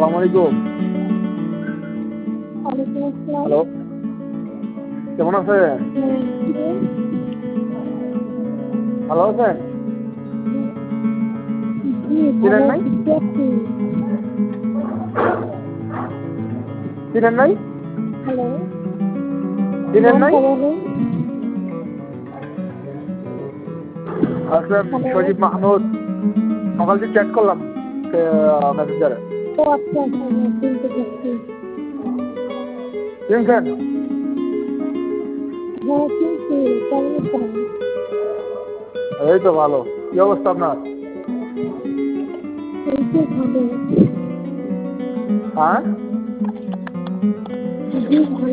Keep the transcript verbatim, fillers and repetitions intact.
আসসালামু আলাইকুম। ওয়ালাইকুম আসসালাম। হ্যালো, কেমন আছেন? হ্যাঁ, কে? ভালো আছেন? জি, চিনেন ভালো নাই? আছি। কে আপনি? চিনেন নাই? হ্যালো, চিনেন নাই? নামটা বলেন। আসলাম হ্যালো। সজীব মাহমুদ। সকাল থেকে চ্যাট করলাম মেসেঞ্জারে। ও আচ্ছা, আচ্ছা, হ্যাঁ, চিনতে পারছি। চিনছেন? হ্যাঁ, চিনছি। কেমন আছেন? এই তো ভালো। কি অবস্থা আপনার? এই তো ভালো। হ্যাঁ? জি, ভালো।